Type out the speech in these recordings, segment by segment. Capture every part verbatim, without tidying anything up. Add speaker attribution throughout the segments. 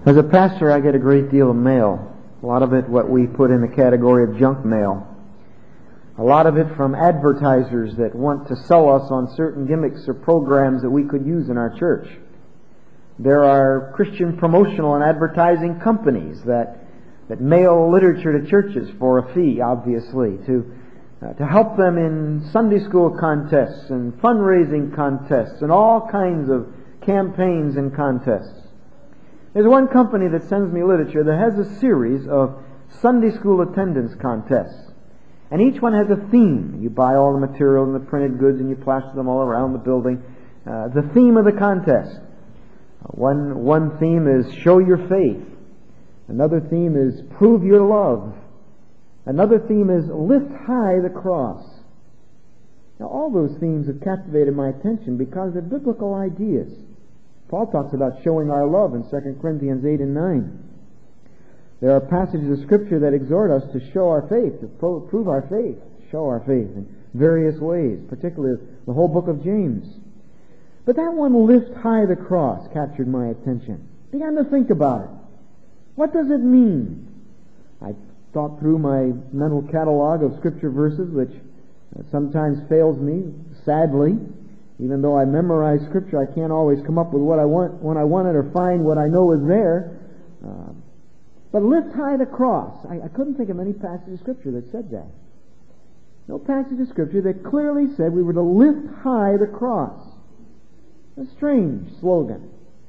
Speaker 1: As a pastor, I get a great deal of mail. A lot of it what we put in the category of junk mail. A lot of it from advertisers that want to sell us on certain gimmicks or programs that we could use in our church. There are Christian promotional and advertising companies that that mail literature to churches for a fee, obviously, to uh, to help them in Sunday school contests and fundraising contests and all kinds of campaigns and contests. There's one company that sends me literature that has a series of Sunday school attendance contests. And each one has a theme. You buy all the material and the printed goods and you plaster them all around the building. Uh, the theme of the contest. One, one theme is show your faith. Another theme is prove your love. Another theme is lift high the cross. Now all those themes have captivated my attention because they're biblical ideas. Paul talks about showing our love in Second Corinthians eight and nine. There are passages of Scripture that exhort us to show our faith, to pro- prove our faith, show our faith in various ways, particularly the whole book of James. But that one, lift high the cross, captured my attention. Began to think about it. What does it mean? I thought through my mental catalog of Scripture verses, which sometimes fails me, sadly. Even though I memorize Scripture, I can't always come up with what I want when I want it or find what I know is there. Uh, but lift high the cross. I, I couldn't think of any passage of Scripture that said that. No passage of Scripture that clearly said we were to lift high the cross. A strange slogan.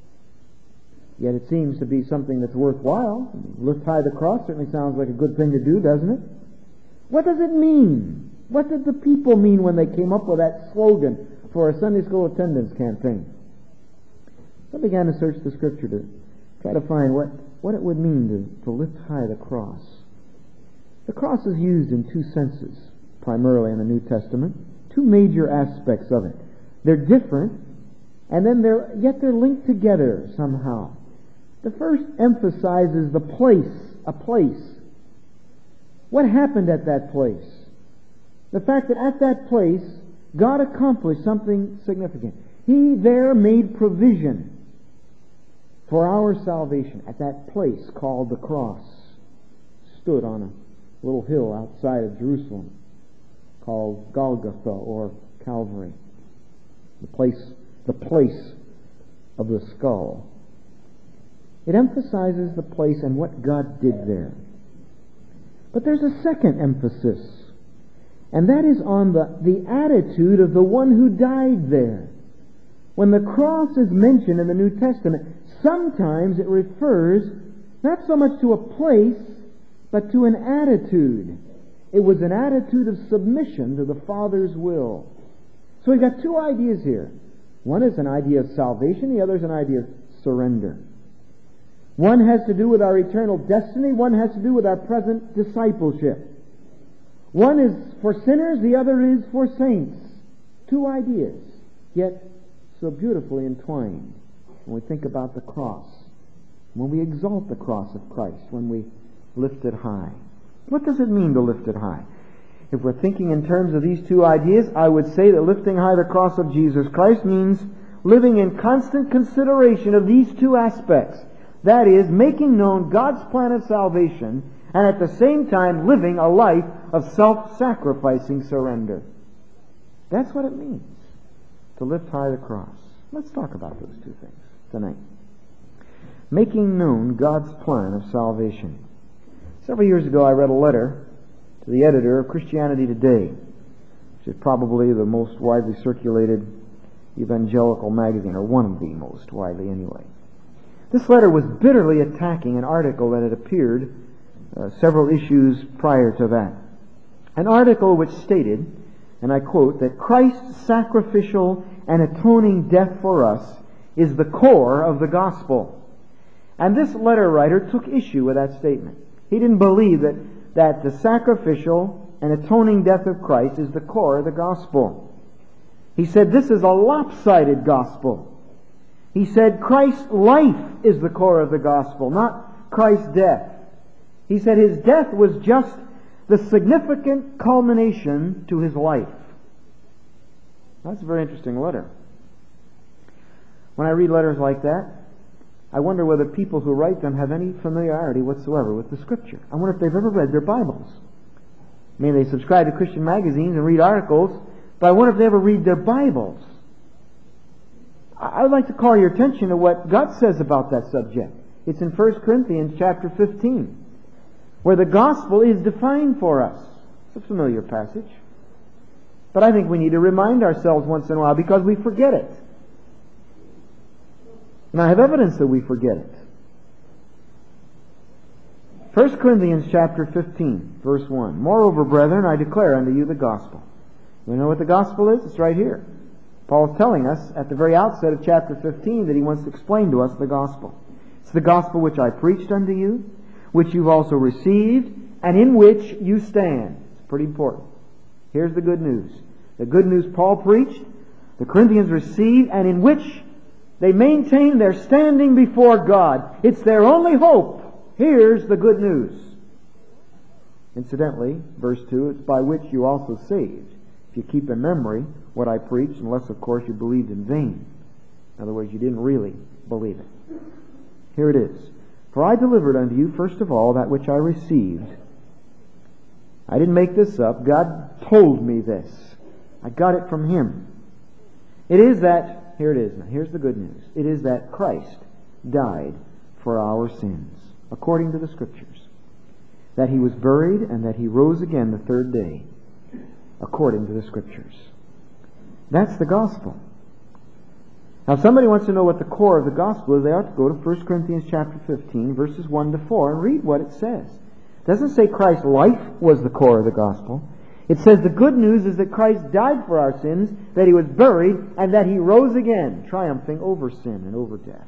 Speaker 1: Yet it seems to be something that's worthwhile. Lift high the cross certainly sounds like a good thing to do, doesn't it? What does it mean? What did the people mean when they came up with that slogan for a Sunday school attendance campaign? So I began to search the Scripture to try to find what, what it would mean to, to lift high the cross. The cross is used in two senses, primarily in the New Testament. Two major aspects of it. They're different, and then they're yet they're linked together somehow. The first emphasizes the place, a place. What happened at that place? The fact that at that place, God accomplished something significant. He there made provision for our salvation at that place called the cross. Stood on a little hill outside of Jerusalem called Golgotha or Calvary. The place, the place of the skull. It emphasizes the place and what God did there. But there's a second emphasis. And that is on the, the attitude of the one who died there. When the cross is mentioned in the New Testament, sometimes it refers not so much to a place, but to an attitude. It was an attitude of submission to the Father's will. So we've got two ideas here. One is an idea of salvation, the other is an idea of surrender. One has to do with our eternal destiny, one has to do with our present discipleship. One is for sinners, the other is for saints. Two ideas, yet so beautifully entwined when we think about the cross, when we exalt the cross of Christ, when we lift it high. What does it mean to lift it high? If we're thinking in terms of these two ideas, I would say that lifting high the cross of Jesus Christ means living in constant consideration of these two aspects. That is, making known God's plan of salvation and at the same time living a life of self-sacrificing surrender. That's what it means to lift high the cross. Let's talk about those two things tonight. Making known God's plan of salvation. Several years ago I read a letter to the editor of Christianity Today, which is probably the most widely circulated evangelical magazine, or one of the most widely anyway. This letter was bitterly attacking an article that had appeared uh, several issues prior to that. An article which stated, and I quote, that Christ's sacrificial and atoning death for us is the core of the gospel. And this letter writer took issue with that statement. He didn't believe that, that the sacrificial and atoning death of Christ is the core of the gospel. He said this is a lopsided gospel. He said Christ's life is the core of the gospel, not Christ's death. He said his death was just the significant culmination to his life. That's a very interesting letter. When I read letters like that, I wonder whether people who write them have any familiarity whatsoever with the Scripture. I wonder if they've ever read their Bibles. I mean, they subscribe to Christian magazines and read articles, but I wonder if they ever read their Bibles. I would like to call your attention to what God says about that subject. It's in First Corinthians chapter fifteen, where the gospel is defined for us. It's a familiar passage. But I think we need to remind ourselves once in a while because we forget it. And I have evidence that we forget it. First Corinthians chapter fifteen, verse one. Moreover, brethren, I declare unto you the gospel. You know what the gospel is? It's right here. Paul is telling us at the very outset of chapter fifteen that he wants to explain to us the gospel. It's the gospel which I preached unto you, which you've also received, and in which you stand. It's pretty important. Here's the good news. The good news Paul preached, the Corinthians received, and in which they maintain their standing before God. It's their only hope. Here's the good news. Incidentally, verse two, it's by which you also saved, if you keep in memory what I preached, unless, of course, you believed in vain. In other words, you didn't really believe it. Here it is. For I delivered unto you, first of all, that which I received. I didn't make this up. God told me this. I got it from Him. It is that, here it is now, here's the good news. It is that Christ died for our sins, according to the Scriptures. That He was buried and that He rose again the third day, according to the Scriptures. That's the gospel. Now, if somebody wants to know what the core of the gospel is, they ought to go to First Corinthians chapter fifteen, verses one to four, and read what it says. It doesn't say Christ's life was the core of the gospel. It says the good news is that Christ died for our sins, that He was buried, and that He rose again, triumphing over sin and over death.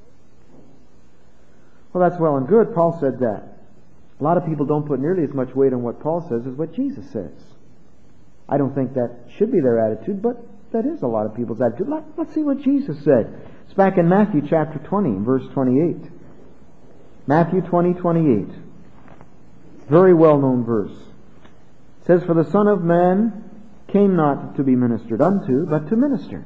Speaker 1: Well, that's well and good. Paul said that. A lot of people don't put nearly as much weight on what Paul says as what Jesus says. I don't think that should be their attitude, but that is a lot of people's attitude. Let, let's see what Jesus said. It's back in Matthew chapter twenty, verse twenty-eight. Matthew twenty, twenty-eight. Very well-known verse. It says, For the Son of Man came not to be ministered unto, but to minister.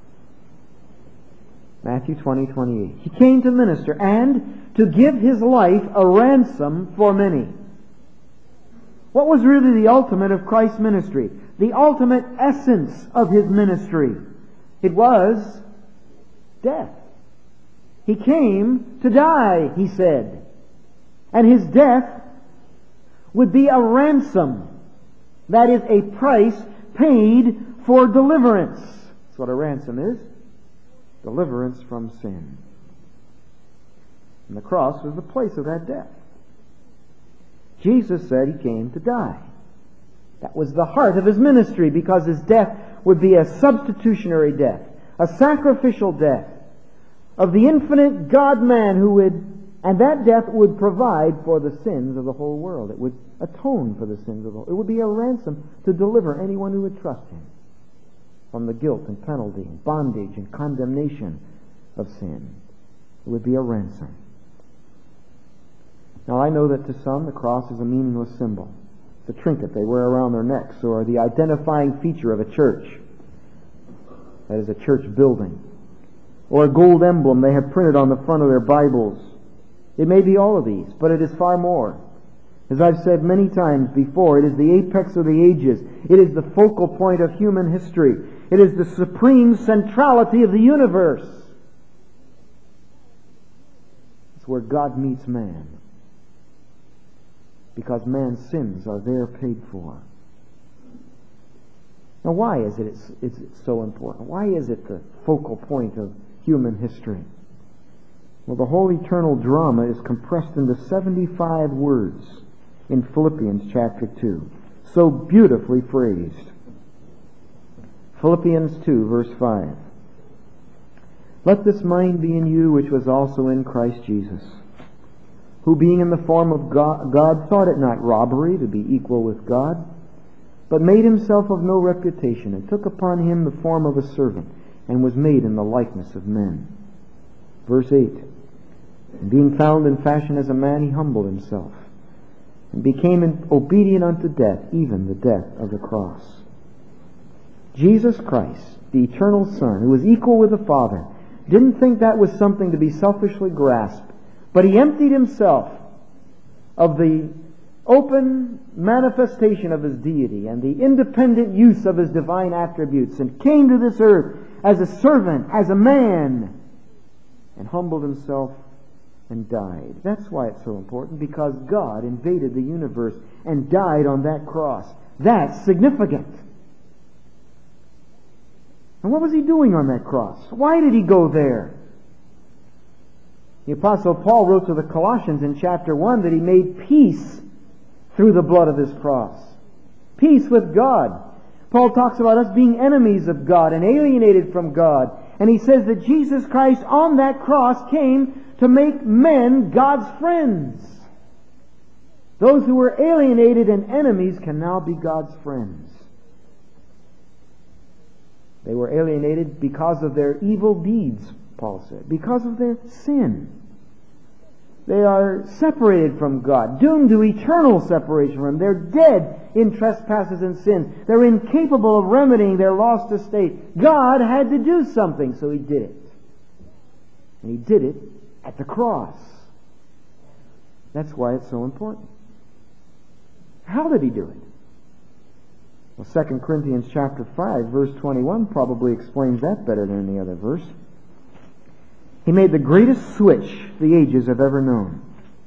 Speaker 1: Matthew twenty, twenty-eight. He came to minister and to give His life a ransom for many. What was really the ultimate of Christ's ministry? The ultimate essence of His ministry. It was death. He came to die, He said. And His death would be a ransom. That is a price paid for deliverance. That's what a ransom is. Deliverance from sin. And the cross was the place of that death. Jesus said He came to die. That was the heart of His ministry, because His death would be a substitutionary death, a sacrificial death of the infinite God-man who would, and that death would provide for the sins of the whole world. It would atone for the sins of the whole. It would be a ransom to deliver anyone who would trust Him from the guilt and penalty and bondage and condemnation of sin. It would be a ransom. Now, I know that to some the cross is a meaningless symbol. It's a trinket they wear around their necks, or the identifying feature of a church. That is a church building. Or a gold emblem they have printed on the front of their Bibles. It may be all of these, but it is far more. As I've said many times before, it is the apex of the ages. It is the focal point of human history. It is the supreme centrality of the universe. It's where God meets man. Because man's sins are there paid for. Now, why is it it's, it's so important? Why is it the focal point of human history? Well, the whole eternal drama is compressed into seventy-five words in Philippians chapter two. So beautifully phrased. Philippians two, verse five. Let this mind be in you which was also in Christ Jesus, who being in the form of God, God thought it not robbery to be equal with God, but made Himself of no reputation, and took upon Him the form of a servant, and was made in the likeness of men. Verse eight. And being found in fashion as a man, He humbled Himself, and became obedient unto death, even the death of the cross. Jesus Christ, the eternal Son, who was equal with the Father, Didn't think that was something to be selfishly grasped. But He emptied Himself of the open manifestation of His deity and the independent use of His divine attributes, and came to this earth as a servant, as a man, and humbled Himself and died. That's why it's so important, because God invaded the universe and died on that cross. That's significant. And what was He doing on that cross? Why did He go there? The Apostle Paul wrote to the Colossians in chapter one that he made peace through the blood of His cross. Peace with God. Paul talks about us being enemies of God and alienated from God. And he says that Jesus Christ on that cross came to make men God's friends. Those who were alienated and enemies can now be God's friends. They were alienated because of their evil deeds, Paul said, because of their sin. They are separated from God, doomed to eternal separation from Him. They're dead in trespasses and sins. They're incapable of remedying their lost estate. God had to do something, so He did it. And He did it at the cross. That's why it's so important. How did He do it? Well, Second Corinthians chapter five, verse twenty-one probably explains that better than any other verse. He made the greatest switch the ages have ever known.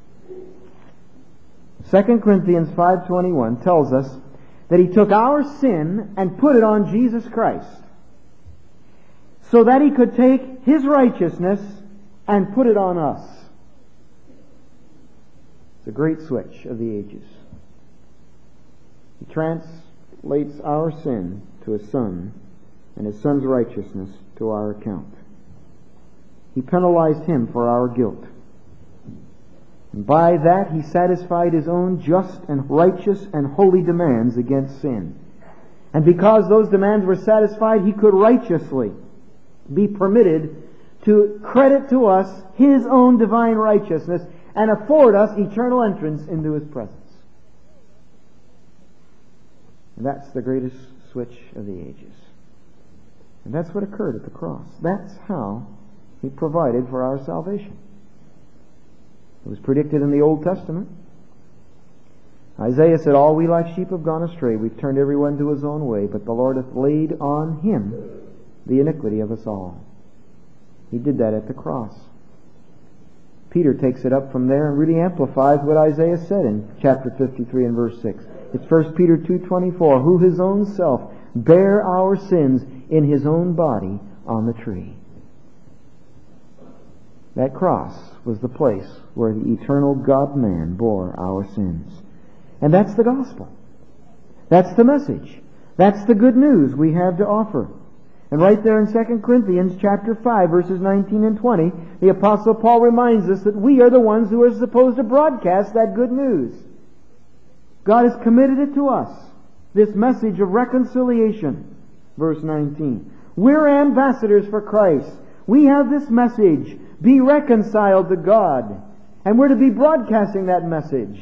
Speaker 1: Second Corinthians five twenty-one tells us that He took our sin and put it on Jesus Christ, so that He could take His righteousness and put it on us. It's a great switch of the ages. He translates our sin to His Son, and His Son's righteousness to our account. He penalized Him for our guilt. And by that He satisfied His own just and righteous and holy demands against sin. And because those demands were satisfied, He could righteously be permitted to credit to us His own divine righteousness and afford us eternal entrance into His presence. And that's the greatest switch of the ages. And that's what occurred at the cross. That's how He provided for our salvation. It was predicted in the Old Testament. Isaiah said, "All we like sheep have gone astray. We've turned everyone to his own way, but the Lord hath laid on Him the iniquity of us all." He did that at the cross. Peter takes it up from there and really amplifies what Isaiah said in chapter fifty-three and verse six. It's First Peter two twenty-four, "Who His own self bare our sins in His own body on the tree." That cross was the place where the eternal God-man bore our sins. And that's the gospel. That's the message. That's the good news we have to offer. And right there in Second Corinthians chapter five, verses nineteen and twenty, the Apostle Paul reminds us that we are the ones who are supposed to broadcast that good news. God has committed it to us, this message of reconciliation. Verse nineteen. We're ambassadors for Christ. We have this message. Be reconciled to God. And we're to be broadcasting that message.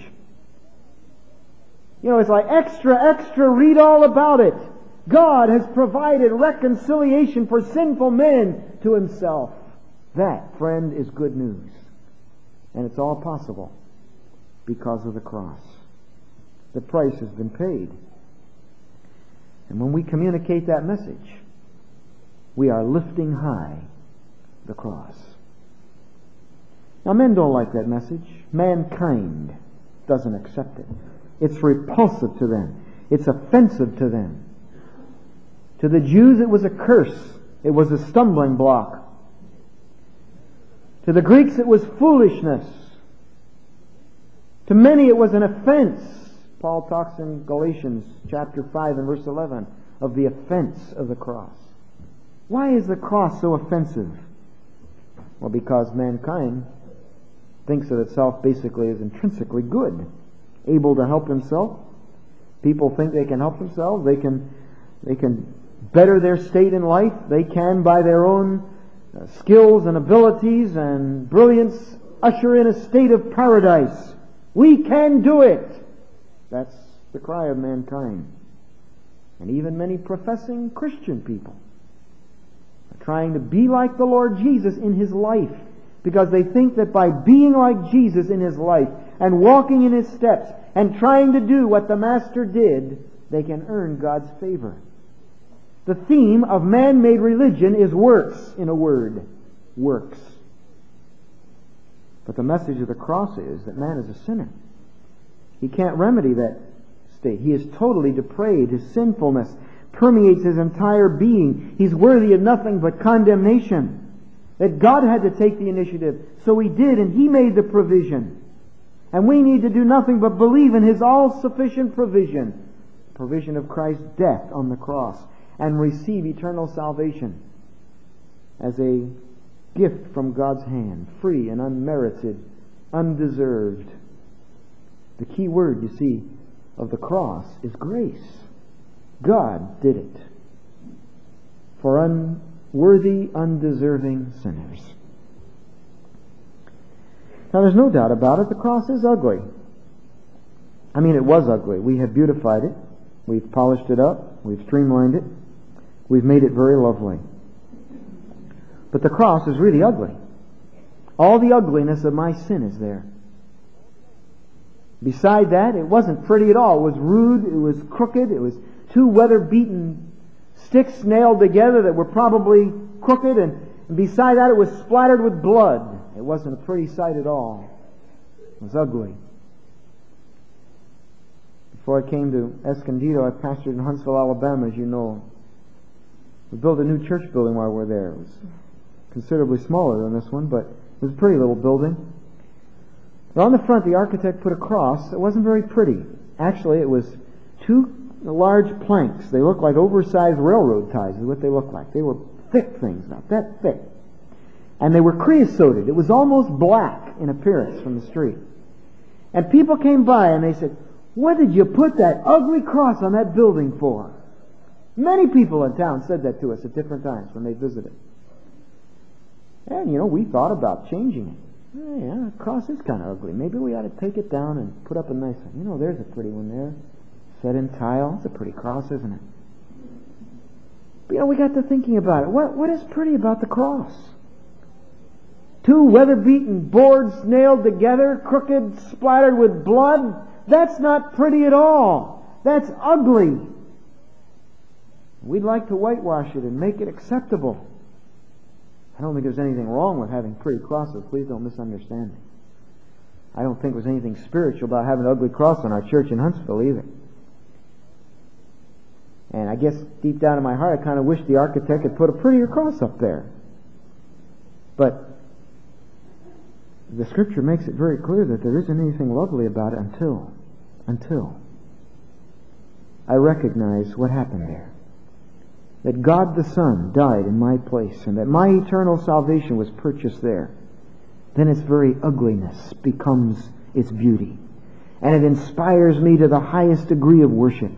Speaker 1: You know, it's like extra, extra, read all about it. God has provided reconciliation for sinful men to Himself. That, friend, is good news. And it's all possible because of the cross. The price has been paid. And when we communicate that message, we are lifting high the cross. Now, men don't like that message. Mankind doesn't accept it. It's repulsive to them. It's offensive to them. To the Jews, it was a curse. It was a stumbling block. To the Greeks, it was foolishness. To many, it was an offense. Paul talks in Galatians chapter five and verse eleven of the offense of the cross. Why is the cross so offensive? Well, because mankind thinks of itself basically as intrinsically good, able to help himself. People think they can help themselves. They can, they can better their state in life. They can, by their own uh, skills and abilities and brilliance, usher in a state of paradise. We can do it. That's the cry of mankind. And even many professing Christian people trying to be like the Lord Jesus in His life, because they think that by being like Jesus in His life and walking in His steps and trying to do what the Master did, they can earn God's favor. The theme of man-made religion is works, in a word. Works. But the message of the cross is that man is a sinner. He can't remedy that state. He is totally depraved. His sinfulness permeates his entire being. He's worthy of nothing but condemnation. That God had to take the initiative, so He did, and He made the provision. And we need to do nothing but believe in His all-sufficient provision, provision of Christ's death on the cross, and receive eternal salvation as a gift from God's hand, free and unmerited, undeserved. The key word, you see, of the cross is grace. God did it for unworthy, undeserving sinners. Now there's no doubt about it, the cross is ugly. I mean, it was ugly. We have beautified it. We've polished it up. We've streamlined it. We've made it very lovely. But the cross is really ugly. All the ugliness of my sin is there. Beside that, it wasn't pretty at all. It was rude, it was crooked, it was two weather-beaten sticks nailed together that were probably crooked, and, and beside that it was splattered with blood. It wasn't a pretty sight at all. It was ugly. Before I came to Escondido, I pastored in Huntsville, Alabama, as you know. We built a new church building while we were there. It was considerably smaller than this one, but it was a pretty little building. But on the front, the architect put a cross. It wasn't very pretty. Actually, it was two large planks. They looked like oversized railroad ties is what they looked like. They were thick things, about that thick. And they were creosoted. It was almost black in appearance from the street. And people came by and they said, "What did you put that ugly cross on that building for?" Many people in town said that to us at different times when they visited. And, you know, we thought about changing it. Oh, yeah, the cross is kind of ugly. Maybe we ought to take it down and put up a nice one. You know, there's a pretty one there. Set in tile. It's a pretty cross, isn't it? But, you know, we got to thinking about it. What What is pretty about the cross? Two weather-beaten boards nailed together, crooked, splattered with blood. That's not pretty at all. That's ugly. We'd like to whitewash it and make it acceptable. I don't think there's anything wrong with having pretty crosses. Please don't misunderstand me. I don't think there's anything spiritual about having an ugly cross on our church in Huntsville either. And I guess deep down in my heart, I kind of wish the architect had put a prettier cross up there. But the Scripture makes it very clear that there isn't anything lovely about it until, until I recognize what happened there. That God the Son died in my place, and that my eternal salvation was purchased there. Then its very ugliness becomes its beauty. And it inspires me to the highest degree of worship.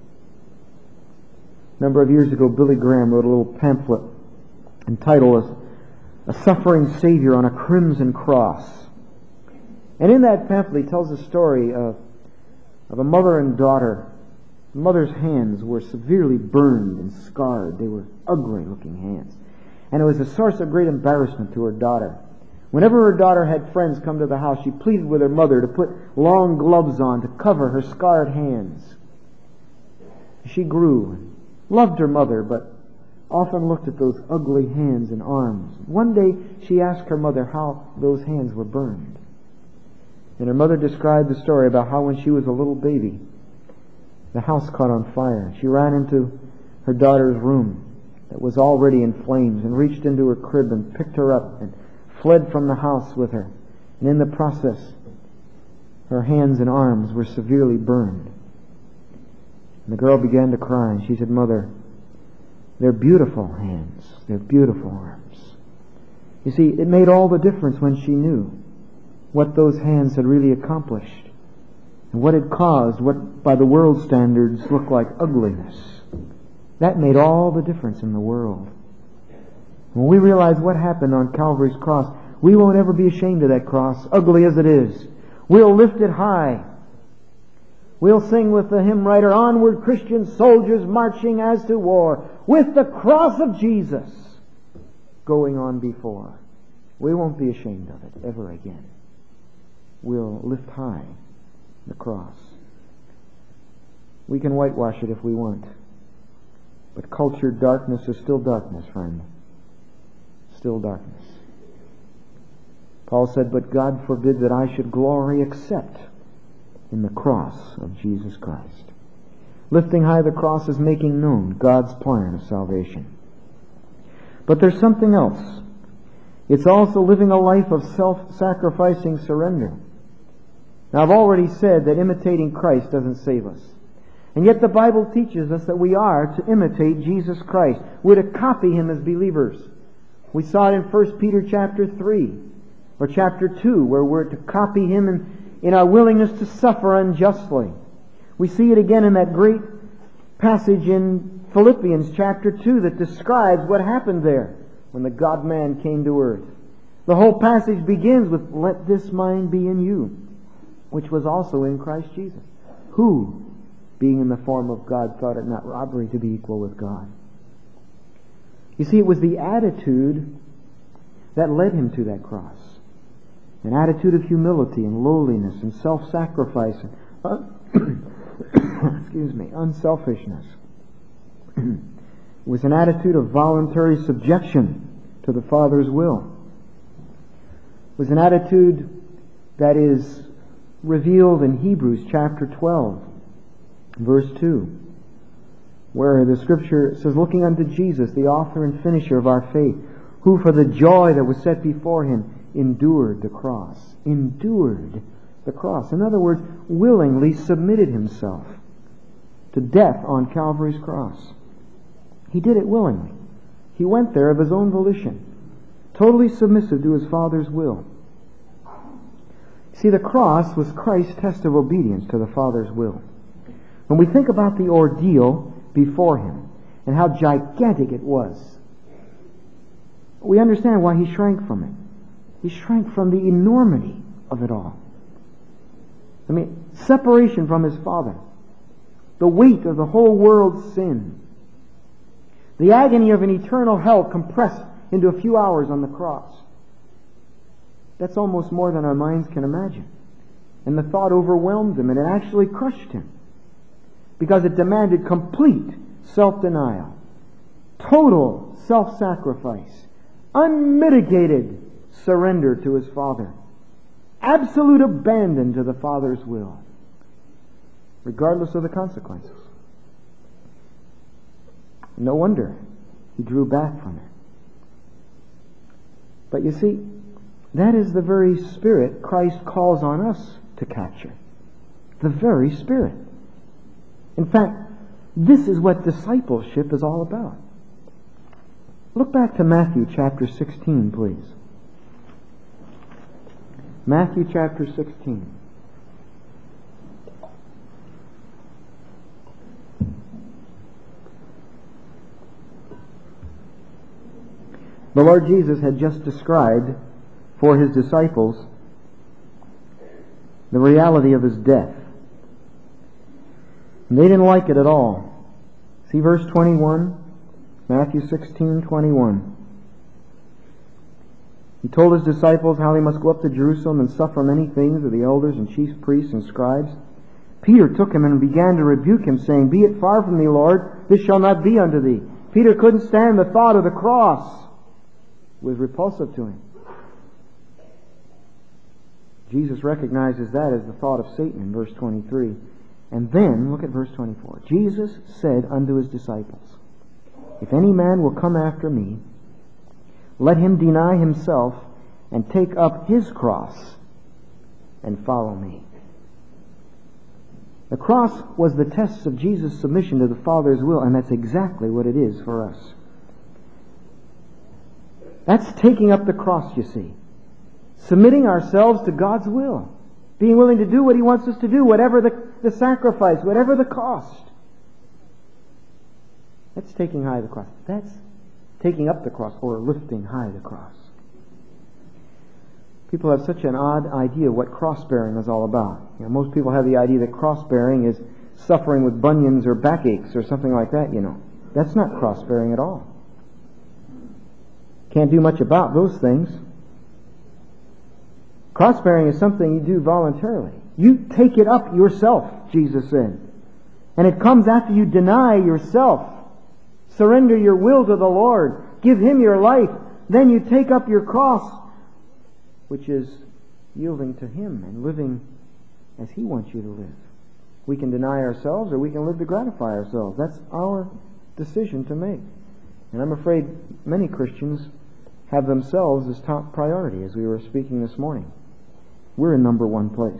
Speaker 1: A number of years ago, Billy Graham wrote a little pamphlet entitled A Suffering Savior on a Crimson Cross. And in that pamphlet he tells the story of, of a mother and daughter. The mother's hands were severely burned and scarred. They were ugly-looking hands. And it was a source of great embarrassment to her daughter. Whenever her daughter had friends come to the house, she pleaded with her mother to put long gloves on to cover her scarred hands. She grew and loved her mother, but often looked at those ugly hands and arms. One day she asked her mother how those hands were burned. And her mother described the story about how when she was a little baby, the house caught on fire. She ran into her daughter's room that was already in flames and reached into her crib and picked her up and fled from the house with her. And in the process, her hands and arms were severely burned. And the girl began to cry, and she said, "Mother, they're beautiful hands. They're beautiful arms." You see, it made all the difference when she knew what those hands had really accomplished. And what it caused, what by the world's standards looked like ugliness. That made all the difference in the world. When we realize what happened on Calvary's cross, we won't ever be ashamed of that cross, ugly as it is. We'll lift it high. We'll sing with the hymn writer, "Onward, Christian soldiers, marching as to war, with the cross of Jesus going on before. We won't be ashamed of it ever again. We'll lift high the cross. We can whitewash it if we want. But cultured darkness is still darkness, friend. Still darkness. Paul said, "But God forbid that I should glory except in the cross of Jesus Christ." Lifting high the cross is making known God's plan of salvation. But there's something else. It's also living a life of self-sacrificing surrender. Now, I've already said that imitating Christ doesn't save us. And yet the Bible teaches us that we are to imitate Jesus Christ. We're to copy Him as believers. We saw it in First Peter chapter three, or chapter two, where we're to copy Him in, in our willingness to suffer unjustly. We see it again in that great passage in Philippians chapter two that describes what happened there when the God-man came to earth. The whole passage begins with, "Let this mind be in you, which was also in Christ Jesus, who, being in the form of God, thought it not robbery to be equal with God." You see, it was the attitude that led Him to that cross. An attitude of humility and lowliness and self-sacrifice and uh, excuse me, unselfishness. It was an attitude of voluntary subjection to the Father's will. It was an attitude that is revealed in Hebrews chapter twelve, verse two, where the Scripture says, "Looking unto Jesus, the author and finisher of our faith, who for the joy that was set before Him endured the cross." Endured the cross. In other words, willingly submitted Himself to death on Calvary's cross. He did it willingly. He went there of His own volition, totally submissive to His Father's will. See, the cross was Christ's test of obedience to the Father's will. When we think about the ordeal before Him and how gigantic it was, we understand why He shrank from it. He shrank from the enormity of it all. I mean, separation from His Father, the weight of the whole world's sin, the agony of an eternal hell compressed into a few hours on the cross. That's almost more than our minds can imagine. And the thought overwhelmed Him, and it actually crushed Him, because it demanded complete self-denial, total self-sacrifice, unmitigated surrender to His Father, absolute abandon to the Father's will, regardless of the consequences. No wonder He drew back from it. But you see, that is the very spirit Christ calls on us to capture. The very spirit. In fact, this is what discipleship is all about. Look back to Matthew chapter sixteen, please. Matthew chapter sixteen. The Lord Jesus had just described for His disciples the reality of His death. And they didn't like it at all. See verse twenty-one, Matthew sixteen twenty-one. He told His disciples how He must go up to Jerusalem and suffer many things of the elders and chief priests and scribes. Peter took Him and began to rebuke Him, saying, "Be it far from thee, Lord, this shall not be unto thee." Peter couldn't stand the thought of the cross. It was repulsive to him. Jesus recognizes that as the thought of Satan in verse twenty-three. And then, look at verse twenty-four. Jesus said unto His disciples, "If any man will come after me, let him deny himself and take up his cross and follow me." The cross was the test of Jesus' submission to the Father's will, and that's exactly what it is for us. That's taking up the cross, you see. Submitting ourselves to God's will. Being willing to do what He wants us to do, whatever the, the sacrifice, whatever the cost. That's taking high the cross. That's taking up the cross, or lifting high the cross. People have such an odd idea of what cross-bearing is all about. You know, most people have the idea that cross-bearing is suffering with bunions or backaches or something like that, you know. That's not cross-bearing at all. Can't do much about those things. Cross-bearing is something you do voluntarily. You take it up yourself, Jesus said. And it comes after you deny yourself. Surrender your will to the Lord. Give Him your life. Then you take up your cross, which is yielding to Him and living as He wants you to live. We can deny ourselves or we can live to gratify ourselves. That's our decision to make. And I'm afraid many Christians have themselves as top priority, as we were speaking this morning. We're in number one place.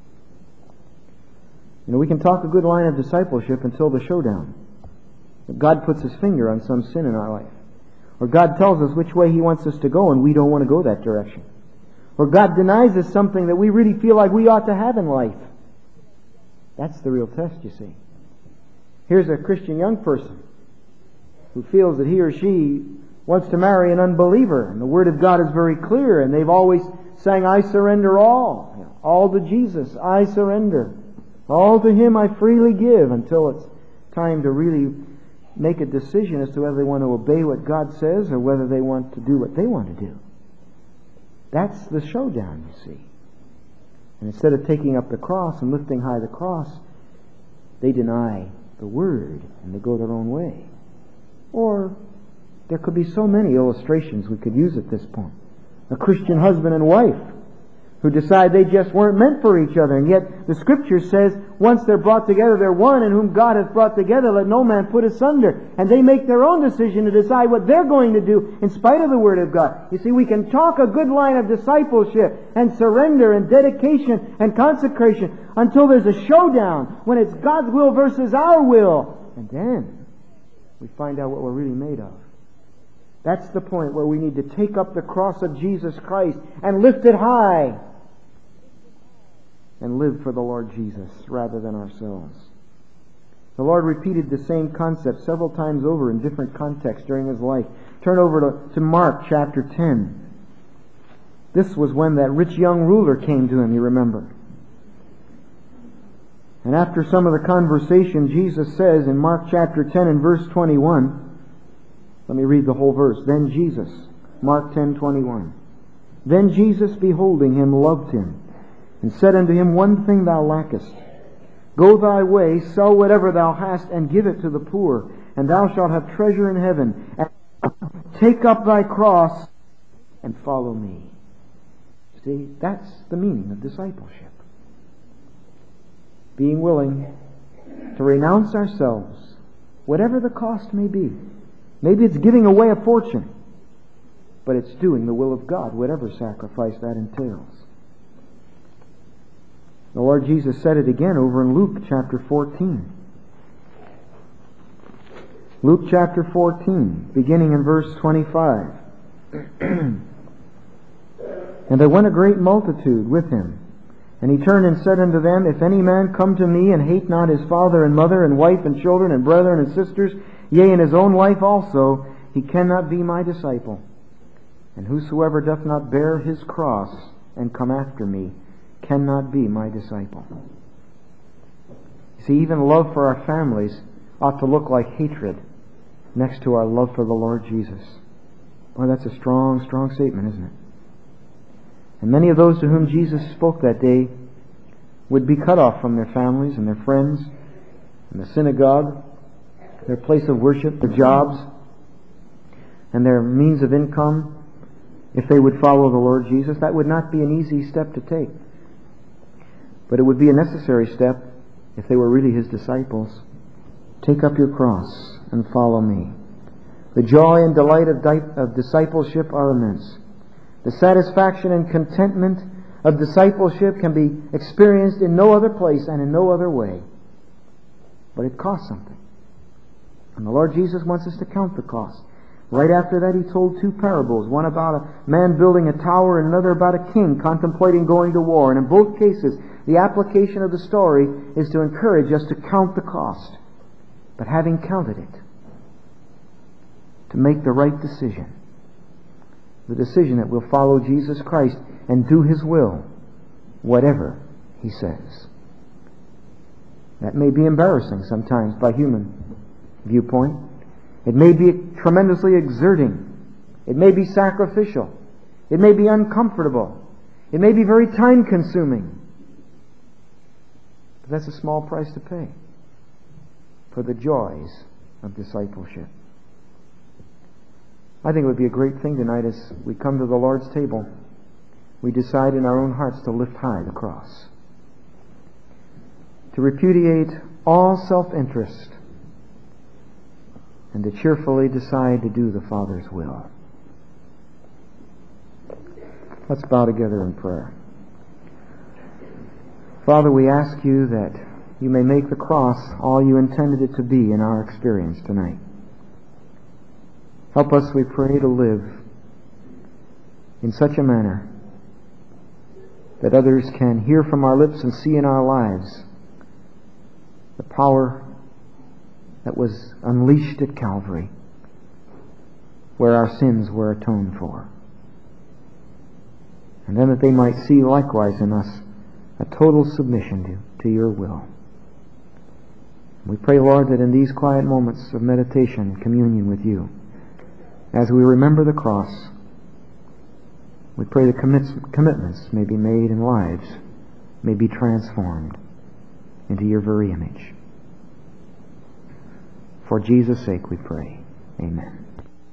Speaker 1: You know, we can talk a good line of discipleship until the showdown. If God puts His finger on some sin in our life, or God tells us which way He wants us to go and we don't want to go that direction, or God denies us something that we really feel like we ought to have in life. That's the real test, you see. Here's a Christian young person who feels that he or she wants to marry an unbeliever, and the Word of God is very clear, and they've always sang, I surrender all. You know, all to Jesus, I surrender. All to Him I freely give, until it's time to really make a decision as to whether they want to obey what God says or whether they want to do what they want to do. That's the showdown, you see. And instead of taking up the cross and lifting high the cross, they deny the Word and they go their own way. Or there could be so many illustrations we could use at this point. A Christian husband and wife who decide they just weren't meant for each other, and yet the Scripture says once they're brought together, they're one, and whom God hath brought together, let no man put asunder. And they make their own decision to decide what they're going to do in spite of the Word of God. You see, we can talk a good line of discipleship and surrender and dedication and consecration until there's a showdown when it's God's will versus our will. And then we find out what we're really made of. That's the point where we need to take up the cross of Jesus Christ and lift it high and live for the Lord Jesus rather than ourselves. The Lord repeated the same concept several times over in different contexts during His life. Turn over to, to Mark chapter ten. This was when that rich young ruler came to Him, you remember. And after some of the conversation, Jesus says in Mark chapter ten and verse twenty-one, let me read the whole verse. Then Jesus, Mark ten twenty-one. Then Jesus, beholding him, loved him, and said unto him, One thing thou lackest. Go thy way, sell whatever thou hast, and give it to the poor, and thou shalt have treasure in heaven. And take up thy cross, and follow me. See, that's the meaning of discipleship. Being willing to renounce ourselves, whatever the cost may be. Maybe it's giving away a fortune, but it's doing the will of God, whatever sacrifice that entails. The Lord Jesus said it again over in Luke chapter fourteen. Luke chapter fourteen, beginning in verse twenty-five. And there went a great multitude with him. And he turned and said unto them, If any man come to me, and hate not his father and mother, and wife and children, and brethren and sisters, yea, and his own life also, he cannot be my disciple. And whosoever doth not bear his cross and come after me cannot be my disciple. See, even love for our families ought to look like hatred next to our love for the Lord Jesus. Boy, that's a strong, strong statement, isn't it? And many of those to whom Jesus spoke that day would be cut off from their families and their friends and the synagogue, their place of worship, their jobs, and their means of income, if they would follow the Lord Jesus. That would not be an easy step to take. But it would be a necessary step if they were really His disciples. Take up your cross and follow me. The joy and delight of, di- of discipleship are immense. The satisfaction and contentment of discipleship can be experienced in no other place and in no other way. But it costs something. And the Lord Jesus wants us to count the cost. Right after that, He told two parables. One about a man building a tower and another about a king contemplating going to war. And in both cases, the application of the story is to encourage us to count the cost. But having counted it, to make the right decision. The decision that we'll follow Jesus Christ and do His will, whatever He says. That may be embarrassing sometimes by human viewpoint. It may be tremendously exerting. It may be sacrificial. It may be uncomfortable. It may be very time-consuming. But that's a small price to pay for the joys of discipleship. I think it would be a great thing tonight as we come to the Lord's table, we decide in our own hearts to lift high the cross, to repudiate all self-interest, and to cheerfully decide to do the Father's will. Let's bow together in prayer. Father, we ask you that you may make the cross all you intended it to be in our experience tonight. Help us, we pray, to live in such a manner that others can hear from our lips and see in our lives the power that was unleashed at Calvary, where our sins were atoned for. And then that they might see likewise in us a total submission to, to your will. We pray, Lord, that in these quiet moments of meditation and communion with you, as we remember the cross, we pray the commits, commitments may be made and lives may be transformed into your very image. For Jesus' sake we pray. Amen.